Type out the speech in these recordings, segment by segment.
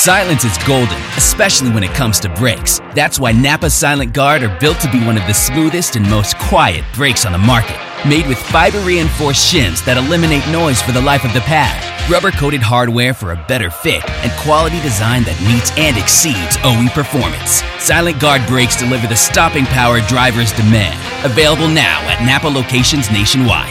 Silence is golden, especially when it comes to brakes. That's why Napa Silent Guard are built to be one of the smoothest and most quiet brakes on the market. Made with fiber-reinforced shims that eliminate noise for the life of the pad, rubber-coated hardware for a better fit, and quality design that meets and exceeds OE performance. Silent Guard brakes deliver the stopping power drivers demand. Available now at Napa locations nationwide.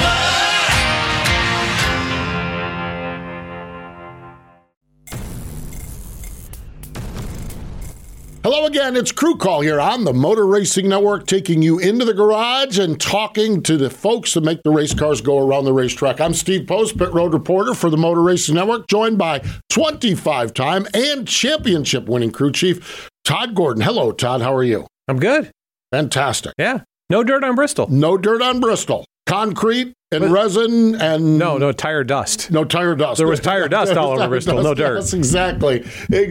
Hello again, it's Crew Call here on the Motor Racing Network, taking you into the garage and talking to the folks that make the race cars go around the racetrack. I'm Steve Post, pit road reporter for the Motor Racing Network, joined by 25-time and championship-winning crew chief, Todd Gordon. Hello, Todd. How are you? I'm good. Fantastic. Yeah. No dirt on Bristol. No dirt on Bristol. Concrete and resin and... No tire dust. No tire dust. There was tire dust all over Bristol. No dirt. Yes, exactly.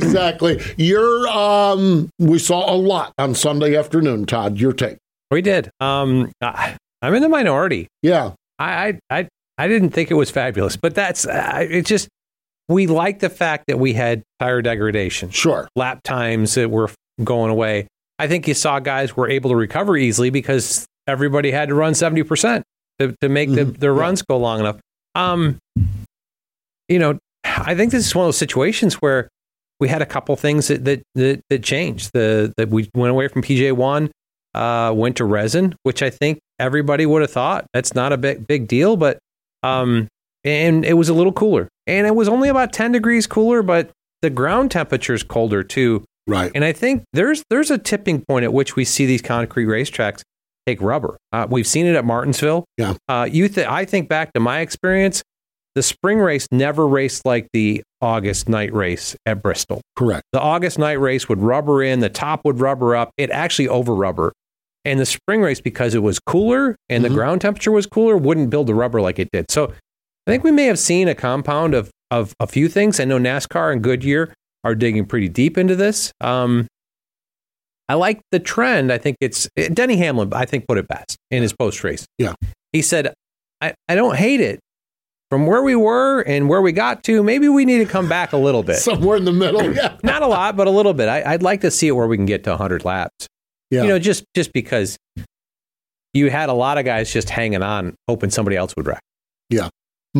We saw a lot on Sunday afternoon, Todd. Your take. We did. I'm in the minority. Yeah. I didn't think it was fabulous, but that's it's just we like the fact that we had tire degradation. Sure. Lap times that were going away. I think you saw guys were able to recover easily because everybody had to run 70%. To make their runs go long enough. I think this is one of those situations where we had a couple things that changed. That we went away from PJ1, went to resin, which I think everybody would have thought that's not a big deal, but and it was a little cooler. And it was only about 10 degrees cooler, but the ground temperature is colder too. Right. And I think there's a tipping point at which we see these concrete racetracks take rubber. We've seen it at Martinsville. Yeah. I think back to my experience, the spring race never raced like the August night race at Bristol. Correct. The August night race would rubber in, the top would rubber up. It actually over rubber. And the spring race, because it was cooler and the ground temperature was cooler, wouldn't build the rubber like it did. So I think we may have seen a compound of a few things. I know NASCAR and Goodyear are digging pretty deep into this. I like the trend. I think it's Denny Hamlin, I think, put it best in his post race. Yeah. He said, I don't hate it. From where we were and where we got to, maybe we need to come back a little bit. Somewhere in the middle. Yeah. Not a lot, but a little bit. I'd like to see it where we can get to 100 laps. Yeah. Just because you had a lot of guys just hanging on, hoping somebody else would wreck. Yeah.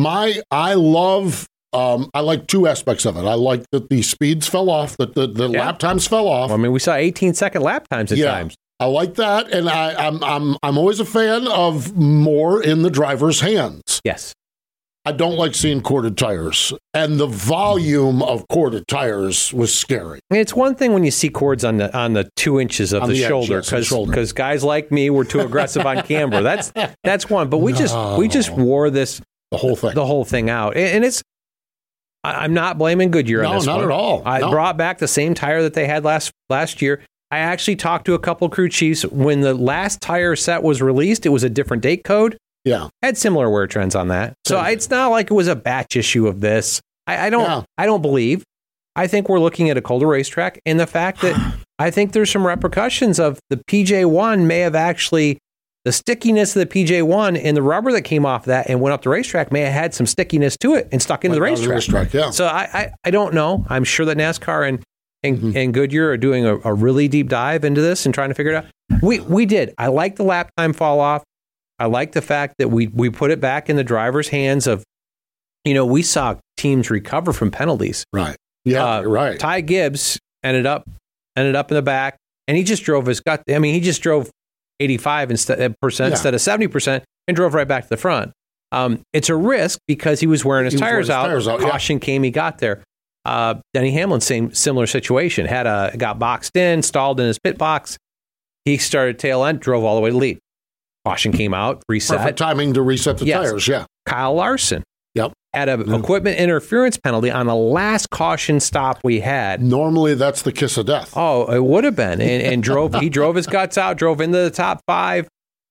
I like two aspects of it. I like that the speeds fell off, that the lap times fell off. Well, I mean, we saw 18-second lap times at times. I like that, and I'm always a fan of more in the driver's hands. Yes. I don't like seeing corded tires, and the volume of corded tires was scary. It's one thing when you see cords on the 2 inches of the shoulder, because guys like me were too aggressive on camber. That's one. But we just wore the whole thing out, and it's. I'm not blaming Goodyear on this one. No, not at all. I brought back the same tire that they had last year. I actually talked to a couple crew chiefs when the last tire set was released. It was a different date code. Yeah, had similar wear trends on that. So it's not like it was a batch issue of this. I don't believe. I think we're looking at a colder racetrack, and the fact that I think there's some repercussions of the PJ1 may have actually. The stickiness of the PJ1 and the rubber that came off that and went up the racetrack may have had some stickiness to it and stuck into the racetrack. Yeah. So I don't know. I'm sure that NASCAR and Goodyear are doing a really deep dive into this and trying to figure it out. We did. I like the lap time fall off. I like the fact that we put it back in the driver's hands of, we saw teams recover from penalties. Right. Yeah, right. Ty Gibbs ended up in the back, and he just drove his gut. I mean, he just drove 85% instead of 70% and drove right back to the front. It's a risk because he was wearing his tires out. Caution came, he got there. Denny Hamlin, similar situation. Got boxed in, stalled in his pit box. He started tail end, drove all the way to lead. Caution came out, reset. Perfect timing to reset the tires, yeah. Kyle Larson had an equipment interference penalty on the last caution stop we had. Normally, that's the kiss of death. Oh, it would have been. And he drove his guts out, drove into the top five,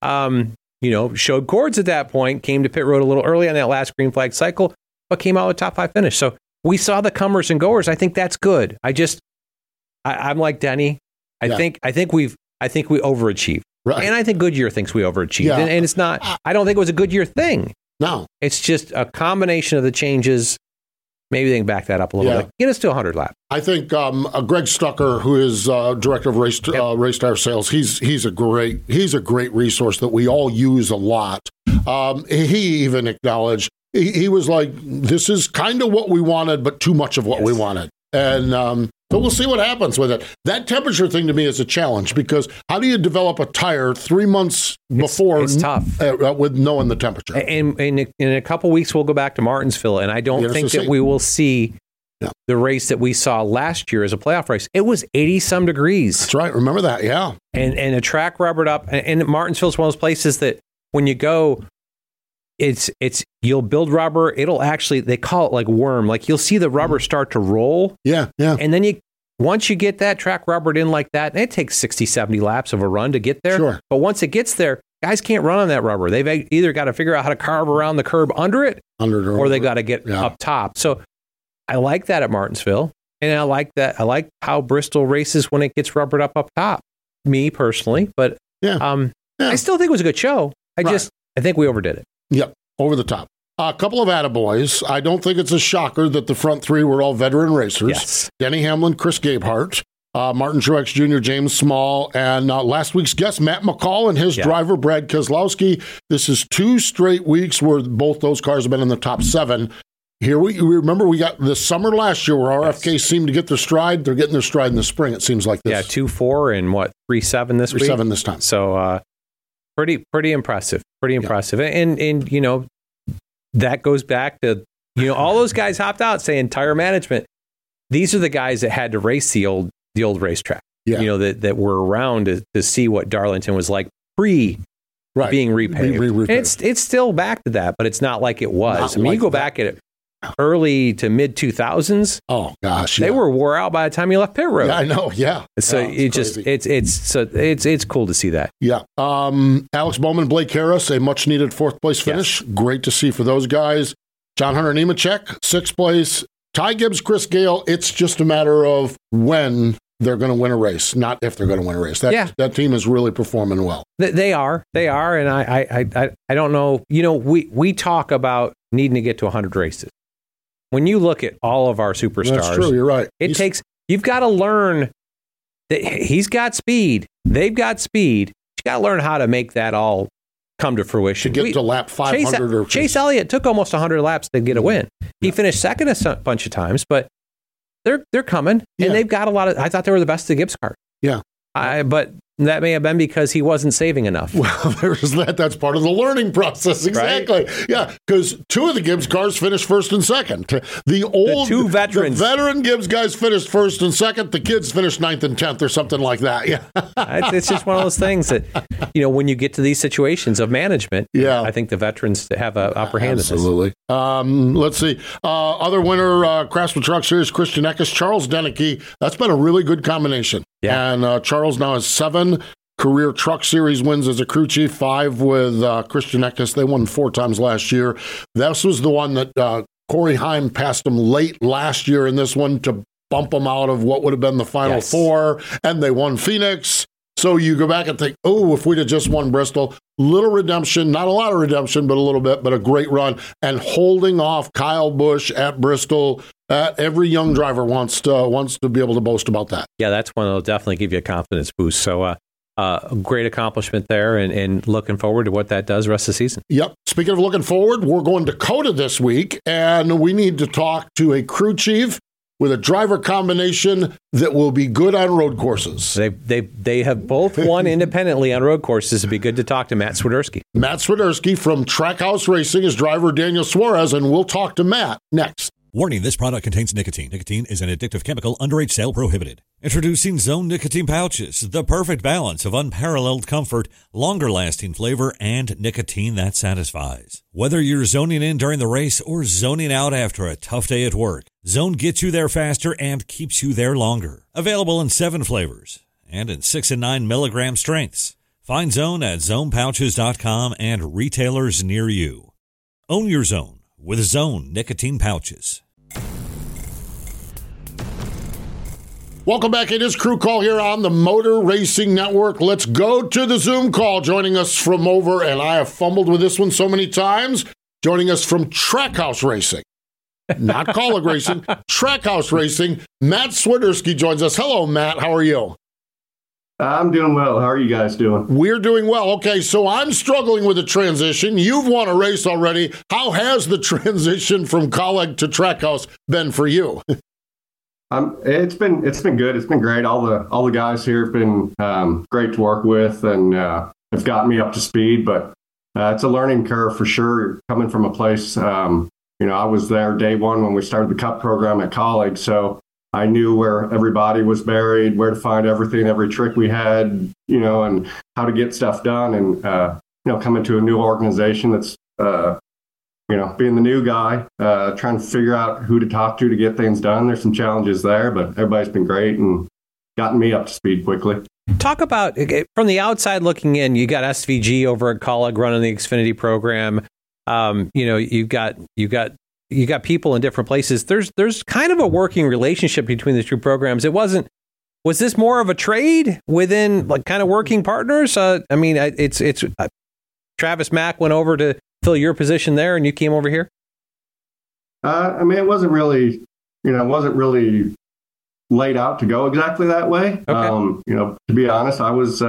showed cords at that point, came to pit road a little early on that last green flag cycle, but came out with top five finish. So we saw the comers and goers. I think that's good. I'm like Denny. I think we overachieved. Right. And I think Goodyear thinks we overachieved. Yeah. And it's not, I don't think it was a Goodyear thing. No. It's just a combination of the changes maybe they can back that up a little bit. Get us to 100 laps. I think Greg Stucker, who is director of race tire sales, he's a great resource that we all use a lot. He even acknowledged he was like, "This is kind of what we wanted, but too much of what we wanted." And so we'll see what happens with it. That temperature thing to me is a challenge, because how do you develop a tire 3 months before? It's tough with knowing the temperature. And in a couple weeks, we'll go back to Martinsville, and I don't think that we will see the race that we saw last year as a playoff race. It was 80-some degrees. That's right. Remember that, yeah. And a track rubbered up. And Martinsville is one of those places that when you go, it's you'll build rubber. It'll actually, they call it like worm. Like you'll see the rubber start to roll. Yeah. And then once you get that track rubbered in like that, and it takes 60, 70 laps of a run to get there. Sure. But once it gets there, guys can't run on that rubber. They've either got to figure out how to carve around the curb under it, or they got to get up top. So I like that at Martinsville. And I like how Bristol races when it gets rubbered up top. Me personally. But I still think it was a good show. I think we overdid it. Yep, over the top. A couple of attaboys. I don't think it's a shocker that the front three were all veteran racers. Yes. Denny Hamlin, Chris Gabehart, Martin Truex Jr., James Small, and last week's guest, Matt McCall, and his driver, Brad Keselowski. This is 2 straight weeks where both those cars have been in the top 7. Here we remember we got the summer last year where RFK seemed to get their stride. They're getting their stride in the spring, it seems like this. Yeah, 2-4 and 3-7 this week? 3-7 this time. So pretty impressive. Pretty impressive. And you know, that goes back to, all those guys hopped out saying tire management. These are the guys that had to race the old racetrack. Yeah. That were around to see what Darlington was like being repaved. It's still back to that, but it's not like it was. You go back at it early to mid 2000s. Oh gosh, they were wore out by the time you left pit road. Yeah, I know. Yeah. So it's cool to see that. Yeah. Alex Bowman, Blake Harris, a much needed 4th place finish. Yes. Great to see for those guys. John Hunter Nemechek, 6th place. Ty Gibbs, Chris Gale. It's just a matter of when they're going to win a race, not if they're going to win a race. That team is really performing well. They are, and I don't know. We talk about needing to get to 100 races. When you look at all of our superstars, that's true. You're right. You've got to learn that he's got speed. They've got speed. You got to learn how to make that all come to fruition. To get to lap 500. Chase Elliott took almost 100 laps to get a win. He finished second a bunch of times, but they're coming, and they've got a lot of. I thought they were the best of the Gibbs car. Yeah, but that may have been because he wasn't saving enough. Well, there's that. That's part of the learning process. Exactly. Right? Yeah, because 2 of the Gibbs cars finished 1st and 2nd. The 2 veterans. The veteran Gibbs guys finished 1st and 2nd. The kids finished 9th and 10th or something like that. Yeah. It's just one of those things that, when you get to these situations of management, I think the veterans have an upper hand. Absolutely. Let's see. Other winner, Craftsman Truck Series, Christian Eckes, Charles Deneke. That's been a really good combination. Yeah. And Charles now has 7 career Truck Series wins as a crew chief, 5 with Christian Eckes. They won 4 times last year. This was the one that Corey Heim passed him late last year in this one to bump them out of what would have been the final 4, and they won Phoenix. So you go back and think, if we'd have just won Bristol, little redemption, not a lot of redemption, but a little bit, but a great run. And holding off Kyle Busch at Bristol, every young driver wants to be able to boast about that. Yeah, that's one that'll definitely give you a confidence boost. So a great accomplishment there, and looking forward to what that does the rest of the season. Yep. Speaking of looking forward, we're going to COTA this week, and we need to talk to a crew chief with a driver combination that will be good on road courses. They have both won independently on road courses. It'd be good to talk to Matt Swiderski. Matt Swiderski from Trackhouse Racing is driver Daniel Suarez, and we'll talk to Matt next. Warning, this product contains nicotine. Nicotine is an addictive chemical. Underage sale prohibited. Introducing Zone Nicotine Pouches, the perfect balance of unparalleled comfort, longer-lasting flavor, and nicotine that satisfies. Whether you're zoning in during the race or zoning out after a tough day at work, Zone gets you there faster and keeps you there longer. Available in 7 flavors and in 6 and 9 milligram strengths. Find Zone at zonepouches.com and retailers near you. Own your Zone with Zone Nicotine Pouches. Welcome back. It is Crew Call here on the Motor Racing Network. Let's go to the Zoom call. Joining us from over, and I have fumbled with this one so many times, joining us from Trackhouse Racing, not Kaulig Racing, Trackhouse Racing. Matt Swiderski joins us. Hello, Matt. How are you? I'm doing well. How are you guys doing? We're doing well. Okay, so I'm struggling with a transition. You've won a race already. How has the transition from Kaulig to Trackhouse been for you? It's been good. It's been great. All the guys here have been great to work with and have gotten me up to speed. But it's a learning curve for sure. Coming from a place, I was there day one when we started the Cup program at Kaulig, so I knew where everybody was buried, where to find everything, every trick we had, and how to get stuff done. And, coming to a new organization that's, being the new guy, trying to figure out who to talk to get things done. There's some challenges there, but everybody's been great and gotten me up to speed quickly. Talk about, from the outside looking in, you got SVG over at Kaulig running the Xfinity program. You got people in different places. There's kind of a working relationship between the two programs. Was this more of a trade within like kind of working partners? It's Travis Mack went over to fill your position there and you came over here. It wasn't really laid out to go exactly that way. Okay. To be honest, I was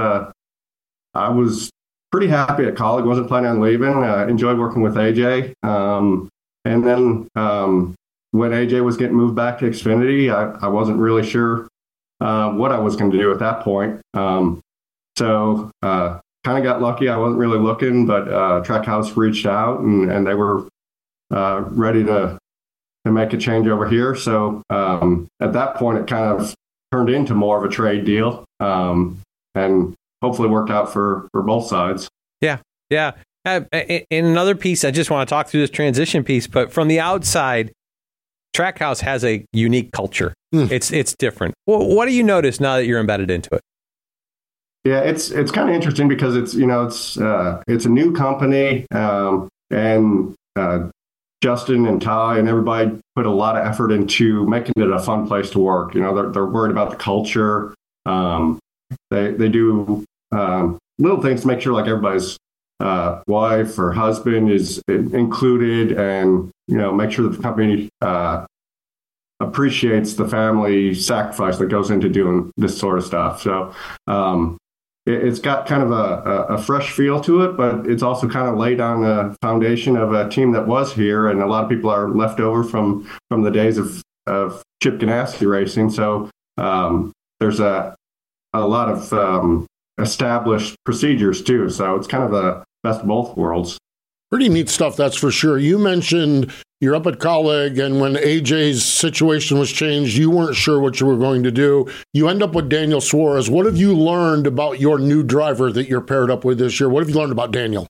pretty happy at Kaulig. Wasn't planning on leaving. Enjoyed working with AJ. And then when AJ was getting moved back to Xfinity, I wasn't really sure what I was going to do at that point. So kind of got lucky. I wasn't really looking, but Trackhouse reached out and they were ready to make a change over here. So at that point, it kind of turned into more of a trade deal and hopefully worked out for both sides. Yeah. Yeah. In another piece, I just want to talk through this transition piece, but from the outside, Trackhouse has a unique culture. It's different. Well, what do you notice now that you're embedded into it? Yeah, it's kind of interesting because it's a new company, and Justin and Ty and everybody put a lot of effort into making it a fun place to work. They're worried about the culture. They do little things to make sure like everybody's wife or husband is included, and make sure that the company appreciates the family sacrifice that goes into doing this sort of stuff. So it's got kind of a fresh feel to it, but it's also kind of laid on the foundation of a team that was here, and a lot of people are left over from the days of Chip Ganassi racing. So there's a lot of established procedures too. So it's kind of a best of both worlds. Pretty neat stuff, that's for sure. You mentioned you're up at Kaulig, and when AJ's situation was changed, you weren't sure what you were going to do. You end up with Daniel Suarez. What have you learned about your new driver that you're paired up with this year? What have you learned about Daniel?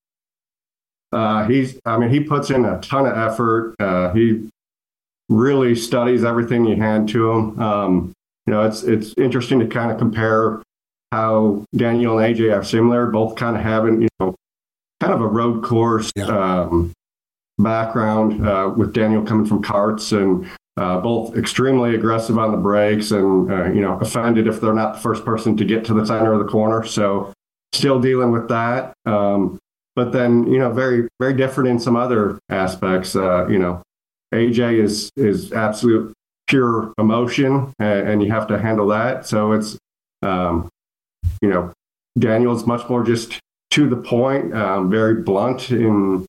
He puts in a ton of effort. He really studies everything you hand to him. It's interesting to kind of compare how Daniel and AJ are similar, both kind of having, kind of a road course background, with Daniel coming from karts, and both extremely aggressive on the brakes and, offended if they're not the first person to get to the center of the corner. So still dealing with that. But then, very, very different in some other aspects. AJ is absolute pure emotion, and you have to handle that. So it's, Daniel's much more just to the point, very blunt in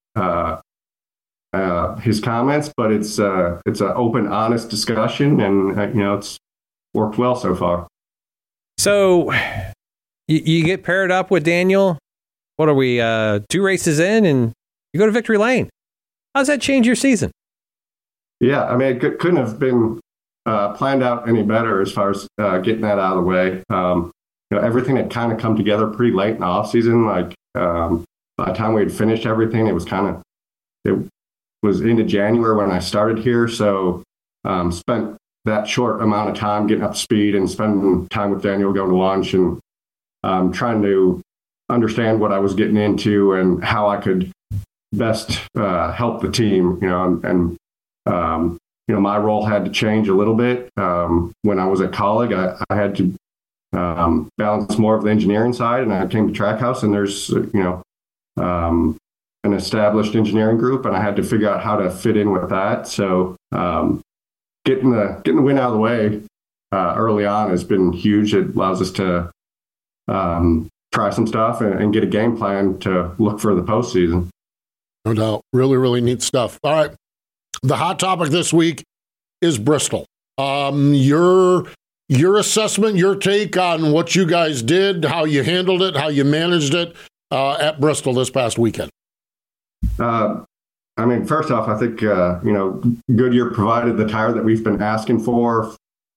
his comments, but it's an open, honest discussion, and it's worked well so far. So you get paired up with Daniel. What are we? 2 races in, and you go to victory lane. How does that change your season? Yeah, it couldn't have been planned out any better as far as getting that out of the way. Everything had kind of come together pretty late in the off season. Like by the time we had finished everything, it was into January when I started here. So spent that short amount of time getting up to speed and spending time with Daniel, going to lunch, and trying to understand what I was getting into and how I could best help the team. My role had to change a little bit. When I was at Kaulig, I had to balance more of the engineering side, and I came to Trackhouse, and there's an established engineering group, and I had to figure out how to fit in with that. So getting the win out of the way early on has been huge. It allows us to try some stuff and get a game plan to look for the postseason. No doubt. Really, really neat stuff. All right. The hot topic this week is Bristol. Your assessment, your take on what you guys did, how you handled it, how you managed it at Bristol this past weekend. I mean, first off, I think, Goodyear provided the tire that we've been asking for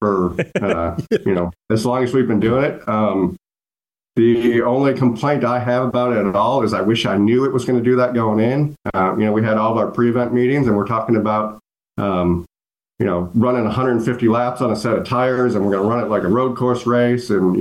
as long as we've been doing it. The only complaint I have about it at all is I wish I knew it was going to do that going in. We had all of our pre-event meetings, and we're talking about, running 150 laps on a set of tires, and we're going to run it like a road course race. And,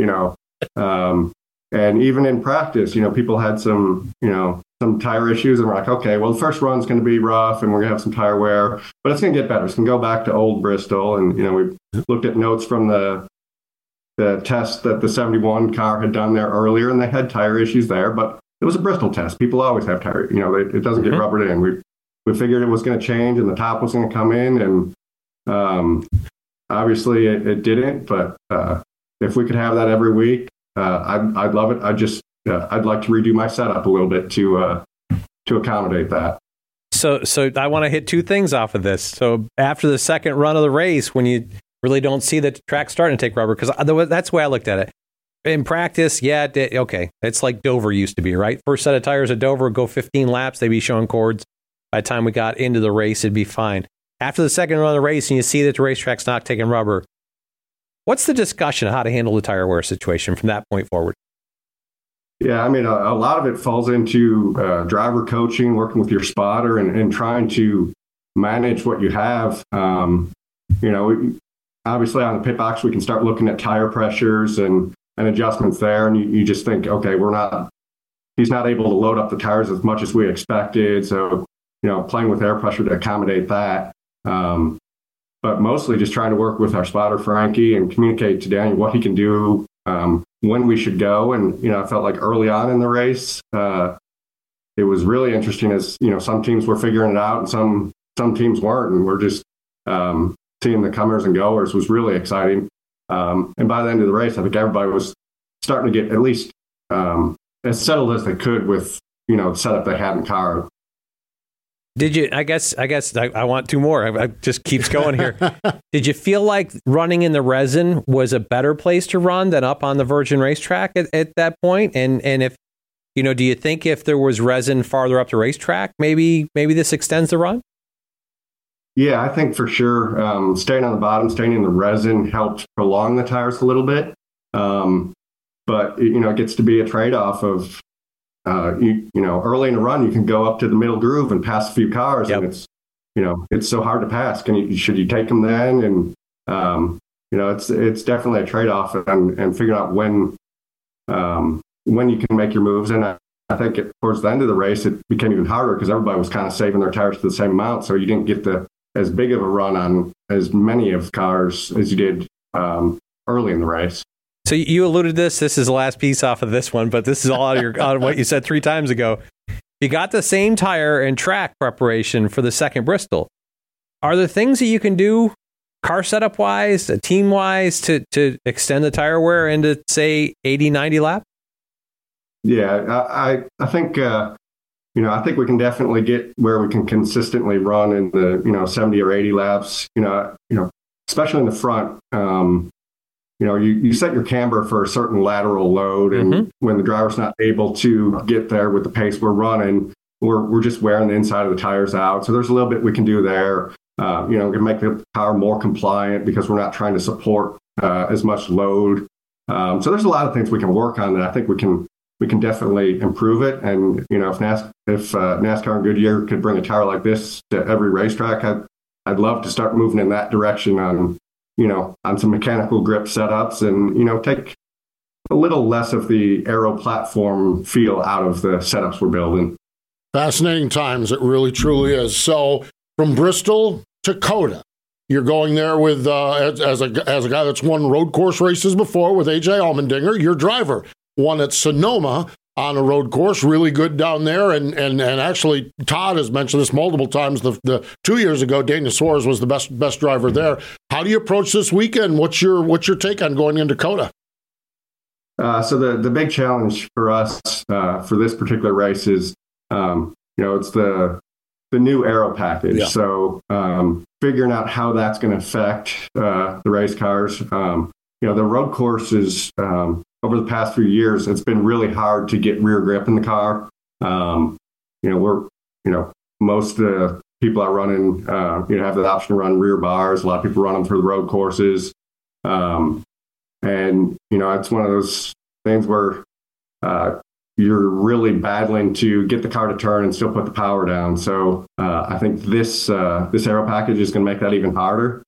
and even in practice, people had some tire issues, and we're like, okay, well, the first run's going to be rough, and we're going to have some tire wear, but it's going to get better. It's going to go back to old Bristol. And, we looked at notes from the test that the 71 car had done there earlier, and they had tire issues there, but it was a Bristol test. People always have tire, it doesn't get rubbered in. We figured it was going to change and the top was going to come in, and obviously it didn't, but if we could have that every week, I'd love it. I'd like to redo my setup a little bit to accommodate that. So I want to hit two things off of this. So after the second run of the race, when you really don't see the track starting to take rubber, because that's the way I looked at it. In practice, okay, it's like Dover used to be, right? First set of tires at Dover, go 15 laps, they'd be showing cords. By the time we got into the race, it'd be fine. After the second run of the race, and you see that the racetrack's not taking rubber, what's the discussion of how to handle the tire wear situation from that point forward? Yeah, I mean, a lot of it falls into driver coaching, working with your spotter, and trying to manage what you have. Obviously on the pit box, we can start looking at tire pressures and adjustments there. And you just think, okay, he's not able to load up the tires as much as we expected. So, playing with air pressure to accommodate that. But mostly just trying to work with our spotter, Frankie, and communicate to Daniel what he can do, when we should go. And, I felt like early on in the race, it was really interesting as, some teams were figuring it out and some teams weren't. And we're just, seeing the comers and goers was really exciting. And by the end of the race, I think everybody was starting to get at least as settled as they could with, the setup they had in car. Did you, I guess I want two more. I just keeps going here. Did you feel like running in the resin was a better place to run than up on the Virgin racetrack at that point? And if, do you think if there was resin farther up the racetrack, maybe this extends the run? Yeah, I think for sure staying on the bottom, staying in the resin helped prolong the tires a little bit. But, it gets to be a trade-off of, early in the run, you can go up to the middle groove and pass a few cars. Yep. And it's so hard to pass. Should you take them then? And, it's definitely a trade-off and figuring out when you can make your moves. And I think towards the end of the race, it became even harder because everybody was kind of saving their tires to the same amount. So you didn't get as big of a run on as many of cars as you did early in the race. So you alluded to this. This is the last piece off of this one, but this is all out of what you said 3 times ago. You got the same tire and track preparation for the second Bristol. Are there things that you can do car setup wise, team wise, to extend the tire wear into, say, 80, 90 laps? Yeah, I think, I think we can definitely get where we can consistently run in the, 70 or 80 laps, especially in the front. You set your camber for a certain lateral load, and when the driver's not able to get there with the pace we're running, we're just wearing the inside of the tires out. So there's a little bit we can do there. We can make the car more compliant because we're not trying to support as much load. So there's a lot of things we can work on that I think we can definitely improve it. And if NASCAR and Goodyear could bring a tire like this to every racetrack, I'd love to start moving in that direction on some mechanical grip setups and, take a little less of the aero platform feel out of the setups we're building. Fascinating times. It really, truly is. So from Bristol to Coda, you're going there with, as a guy that's won road course races before with AJ Allmendinger, your driver won at Sonoma on a road course, really good down there. And actually, Todd has mentioned this multiple times. The 2 years ago, Daniel Suarez was the best driver there. How do you approach this weekend? What's your take on going into COTA? So the big challenge for us for this particular race is, it's the new aero package. Yeah. So figuring out how that's going to affect the race cars. The road courses over the past few years, it's been really hard to get rear grip in the car. Most people are running, have the option to run rear bars. A lot of people run them for the road courses. It's one of those things where you're really battling to get the car to turn and still put the power down. So I think this aero package is going to make that even harder.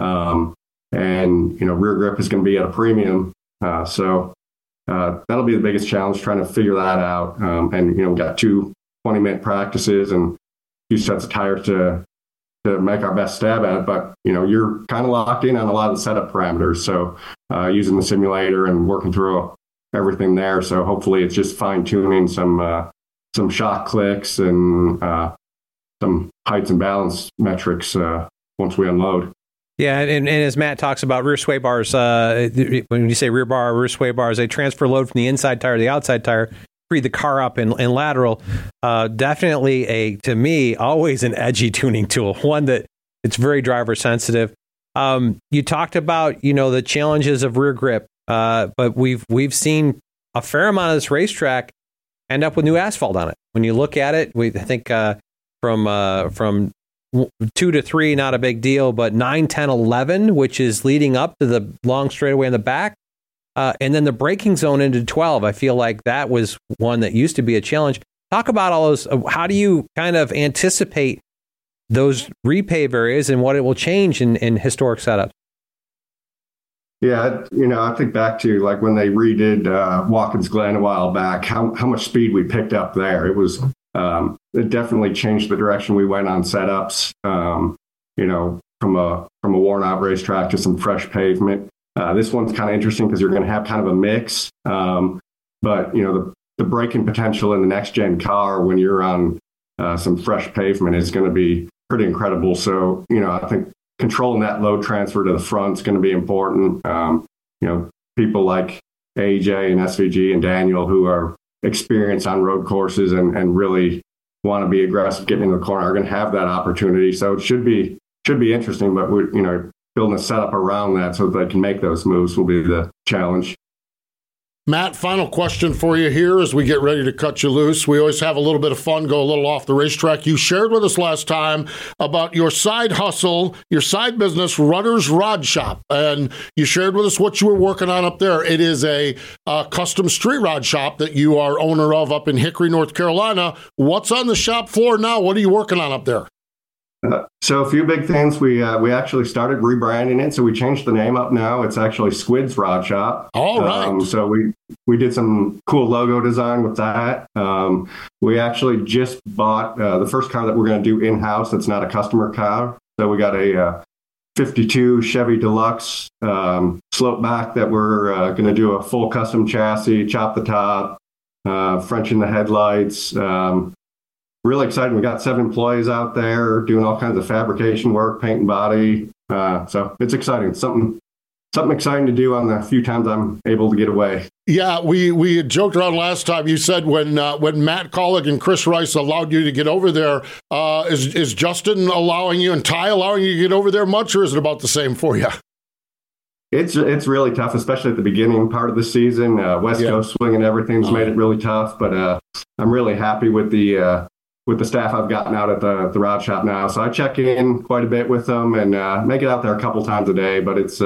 Rear grip is going to be at a premium. So that'll be the biggest challenge, trying to figure that out. We got 2 20-minute practices and 2 sets of tires to make our best stab at it. But, you're kind of locked in on a lot of the setup parameters. So using the simulator and working through everything there. So hopefully it's just fine-tuning some shock clicks and some heights and balance metrics once we unload. Yeah, and as Matt talks about rear sway bars, when you say rear bar, rear sway bars, they transfer load from the inside tire to the outside tire, free the car up in lateral. Definitely to me, always an edgy tuning tool, one that it's very driver sensitive. You talked about, the challenges of rear grip, but we've seen a fair amount of this racetrack end up with new asphalt on it. When you look at it, I think from 2 to 3, not a big deal, but 9, 10, 11, which is leading up to the long straightaway in the back. And then the braking zone into 12, I feel like that was one that used to be a challenge. Talk about all those. How do you kind of anticipate those repave areas and what it will change in historic setups? Yeah, I think back to like when they redid Watkins Glen a while back, how much speed we picked up there. It was it definitely changed the direction we went on setups. From a worn out racetrack to some fresh pavement. This one's kind of interesting because you're going to have kind of a mix. But the braking potential in the next gen car when you're on some fresh pavement is going to be pretty incredible. So I think controlling that load transfer to the front is going to be important. People like AJ and SVG and Daniel who are experienced on road courses and really want to be aggressive getting in the corner are going to have that opportunity. So it should be interesting, but building a setup around that so that they can make those moves will be the challenge. Matt, final question for you here as we get ready to cut you loose. We always have a little bit of fun, go a little off the racetrack. You shared with us last time about your side hustle, your side business, Runner's Rod Shop, and you shared with us what you were working on up there. It is a custom street rod shop that you are owner of up in Hickory, North Carolina. What's on the shop floor now? What are you working on up there? So a few big things. We actually started rebranding it. So we changed the name up now. It's actually Squid's Rod Shop. All right. So we did some cool logo design with that. We actually just bought the first car that we're going to do in-house. That's not a customer car. So we got a 52 Chevy Deluxe slope back that we're going to do a full custom chassis, chop the top, French in the headlights. Really excited. We got 7 employees out there doing all kinds of fabrication work, paint and body. So it's exciting. Something exciting to do on the few times I'm able to get away. Yeah, we had joked around last time. You said when Matt Collick and Chris Rice allowed you to get over there, is Justin allowing you and Ty allowing you to get over there much, or is it about the same for you? It's really tough, especially at the beginning part of the season. West Coast swing and everything's made it really tough. But I'm really happy with the staff I've gotten out at the rod shop now. So I check in quite a bit with them and make it out there a couple times a day. But it's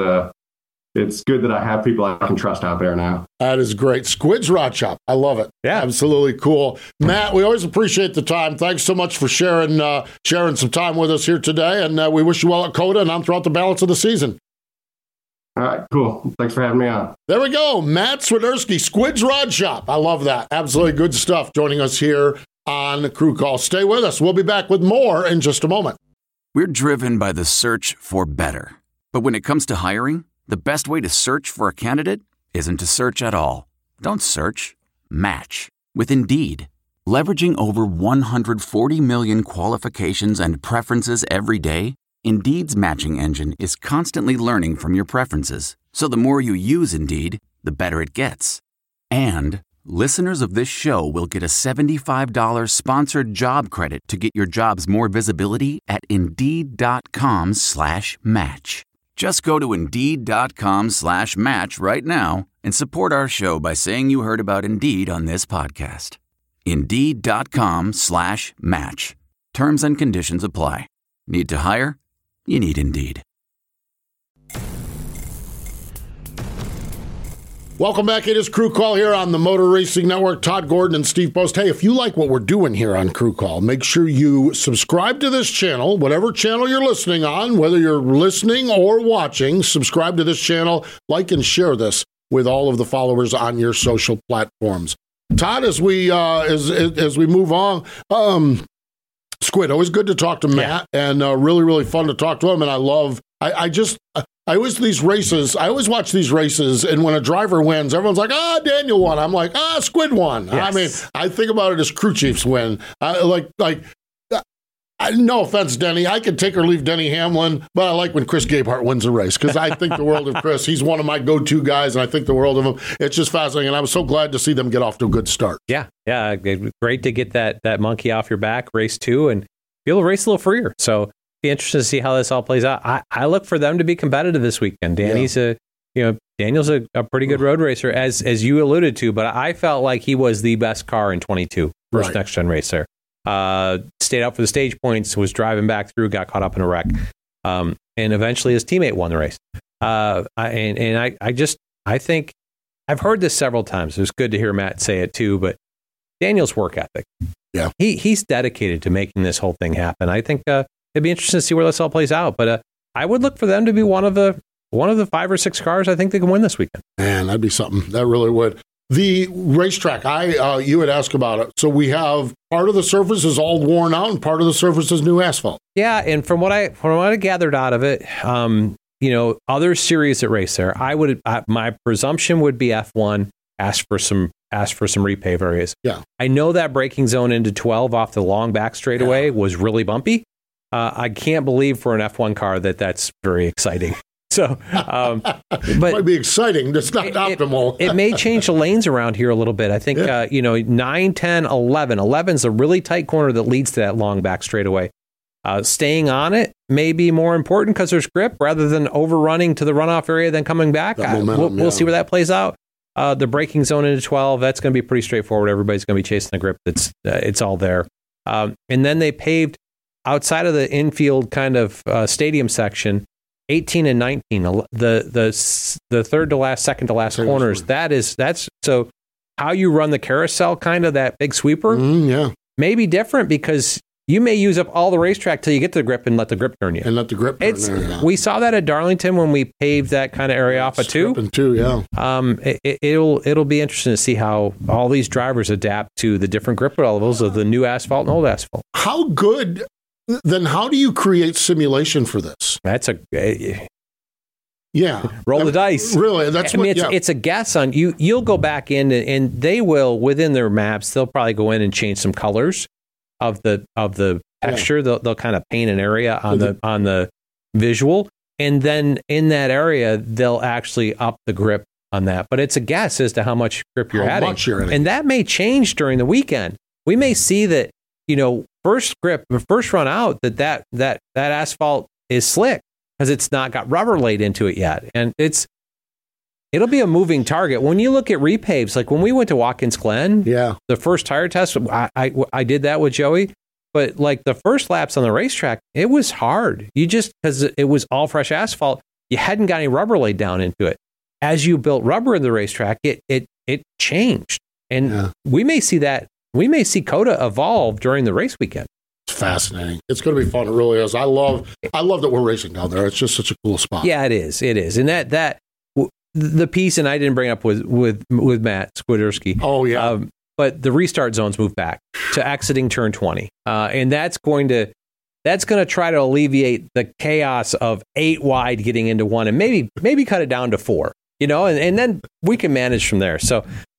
good that I have people I can trust out there now. That is great. Squid's Rod Shop. I love it. Yeah. Absolutely cool. Matt, we always appreciate the time. Thanks so much for sharing some time with us here today. And we wish you well at COTA and on throughout the balance of the season. All right, cool. Thanks for having me on. There we go. Matt Swiderski, Squid's Rod Shop. I love that. Absolutely good stuff joining us here on Crew Call. Stay with us. We'll be back with more in just a moment. We're driven by the search for better. But when it comes to hiring, the best way to search for a candidate isn't to search at all. Don't search, match with Indeed. Leveraging over 140 million qualifications and preferences every day, Indeed's matching engine is constantly learning from your preferences. So the more you use Indeed, the better it gets. And listeners of this show will get a $75 sponsored job credit to get your jobs more visibility at Indeed.com/match. Just go to Indeed.com/match right now and support our show by saying you heard about Indeed on this podcast. Indeed.com/match. Terms and conditions apply. Need to hire? You need Indeed. Welcome back. It is Crew Call here on the Motor Racing Network. Todd Gordon and Steve Post. Hey, if you like what we're doing here on Crew Call, make sure you subscribe to this channel, whatever channel you're listening on, whether you're listening or watching, subscribe to this channel, like and share this with all of the followers on your social platforms. Todd, as we move on, Squid, always good to talk to Matt, and really, really fun to talk to him. And I always watch these races, and when a driver wins, everyone's like, Daniel won. I'm like, Squid won. Yes. I mean, I think about it as crew chiefs win. No offense, Denny. I can take or leave Denny Hamlin, but I like when Chris Gabehart wins a race because I think the world of Chris. He's one of my go-to guys, and I think the world of him. It's just fascinating, and I was so glad to see them get off to a good start. Yeah, great to get that monkey off your back, race 2, and be able to race a little freer. So be interested to see how this all plays out. I look for them to be competitive this weekend. Daniel's a pretty good road racer, as you alluded to, but I felt like he was the best car in 22, first next gen racer. Stayed out for the stage points, was driving back through, got caught up in a wreck, and eventually his teammate won the race. I think I've heard this several times. It was good to hear Matt say it too, but Daniel's work ethic. Yeah, he's dedicated to making this whole thing happen. I think it'd be interesting to see where this all plays out. But I would look for them to be one of the 5 or 6 cars I think they can win this weekend. Man, that'd be something. That really would. The racetrack, you had asked about it. So we have part of the surface is all worn out, and part of the surface is new asphalt. Yeah, and from what I gathered out of it, other series that race there, my presumption would be F1 ask for some repave areas. Yeah, I know that braking zone into 12 off the long back straightaway was really bumpy. I can't believe for an F1 car that's very exciting. So, but it might be exciting. It's not optimal. It may change the lanes around here a little bit. I think, 9, 10, 11. 11's a really tight corner that leads to that long back straightaway. Staying on it may be more important because there's grip rather than overrunning to the runoff area then coming back. We'll see where that plays out. The braking zone into 12, that's going to be pretty straightforward. Everybody's going to be chasing the grip. It's all there. And then they paved outside of the infield kind of stadium section, 18 and 19, the third to last, second to last corners. That's so how you run the carousel, kind of that big sweeper. May be different because you may use up all the racetrack till you get to the grip and let the grip turn you. We saw that at Darlington when we paved that kind of area off of 2. It'll be interesting to see how all these drivers adapt to the different grip levels of the new asphalt and old asphalt. Then how do you create simulation for this? That's roll the dice. Really, it's a guess on you. You'll go back in and they will within their maps. They'll probably go in and change some colors of the texture. They'll kind of paint an area on the visual, and then in that area they'll actually up the grip on that. But it's a guess as to how much grip you're adding, and that may change during the weekend. We may see that. First run out, that asphalt is slick because it's not got rubber laid into it yet, and it'll be a moving target. When you look at repaves, like when we went to Watkins Glen, the first tire test, I did that with Joey, but like the first laps on the racetrack, it was hard. Because it was all fresh asphalt, you hadn't got any rubber laid down into it. As you built rubber in the racetrack, it changed, and we may see that. We may see COTA evolve during the race weekend. It's fascinating. It's going to be fun. It really is. I love that we're racing down there. It's just such a cool spot. Yeah, it is. And that the piece, and I didn't bring up with Matt Skwiderski. Oh yeah. But the restart zones move back to exiting turn 20, and that's going to try to alleviate the chaos of 8 wide getting into 1, and maybe cut it down to 4. And then we can manage from there. So.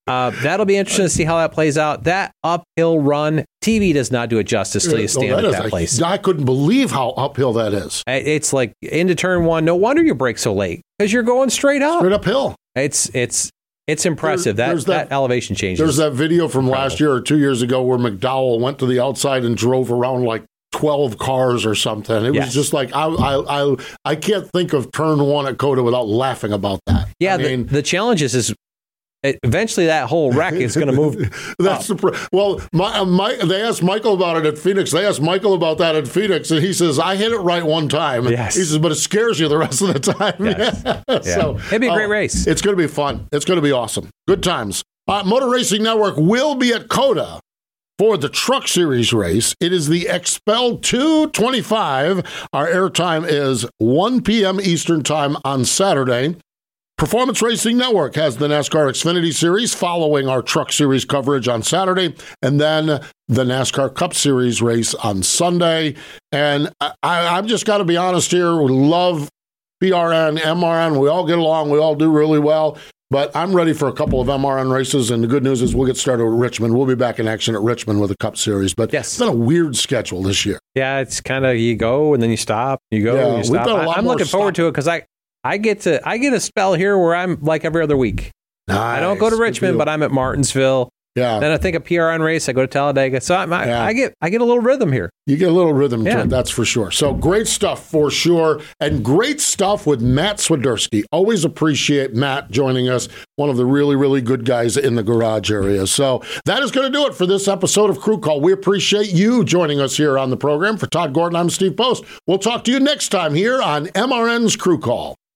That'll be interesting to see how that plays out. That uphill run, TV does not do it justice till you stand at that place. I couldn't believe how uphill that is. It's like into turn one. No wonder you brake so late because you're going straight up. Straight uphill. It's impressive. That elevation change. There's that video from last year or 2 years ago where McDowell went to the outside and drove around like 12 cars or something. It was just like I can't think of turn one at COTA without laughing about that. Yeah, I mean, the challenge is eventually that whole wreck is going to move. That's they asked Michael about it at Phoenix. They asked Michael about that at Phoenix, and he says, "I hit it right one time." Yes. He says, "But it scares you the rest of the time." Yes. Yeah. So it'd be a great race. It's going to be fun. It's going to be awesome. Good times. Motor Racing Network will be at COTA for the Truck Series race. It is the Expel 225. Our airtime is 1 p.m. Eastern Time on Saturday. Performance Racing Network has the NASCAR Xfinity Series following our Truck Series coverage on Saturday, and then the NASCAR Cup Series race on Sunday. And I've just got to be honest here. We love PRN, MRN. We all get along. We all do really well. But I'm ready for a couple of MRN races, and the good news is we'll get started with Richmond. We'll be back in action at Richmond with the Cup Series. But It's been a weird schedule this year. Yeah, it's kind of you go and then you stop. You go and you stop. I'm looking forward to it because I get a spell here where I'm like every other week. Nice. I don't go to Richmond, but I'm at Martinsville. Yeah. Then I think a PRN race. I go to Talladega. So I get a little rhythm here. You get a little rhythm to it, that's for sure. So great stuff for sure. And great stuff with Matt Swiderski. Always appreciate Matt joining us. One of the really, really good guys in the garage area. So that is going to do it for this episode of Crew Call. We appreciate you joining us here on the program. For Todd Gordon, I'm Steve Post. We'll talk to you next time here on MRN's Crew Call.